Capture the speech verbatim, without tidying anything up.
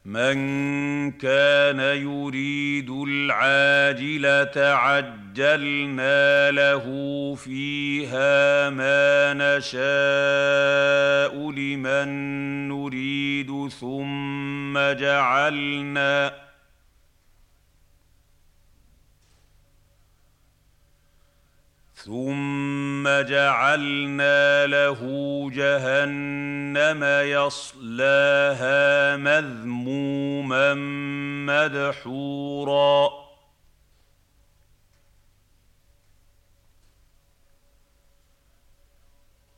مَن كَانَ يُرِيدُ الْعَاجِلَةَ عَجَّلْنَا لَهُ فِيهَا مَا نَشَاءُ لِمَن نُّرِيدُ ثُمَّ جَعَلْنَا ثُمَّ جَعَلْنَا لَهُ جَهَنَّمَ يَصْلَاهَا مَذْمُومًا مَّدْحُورًا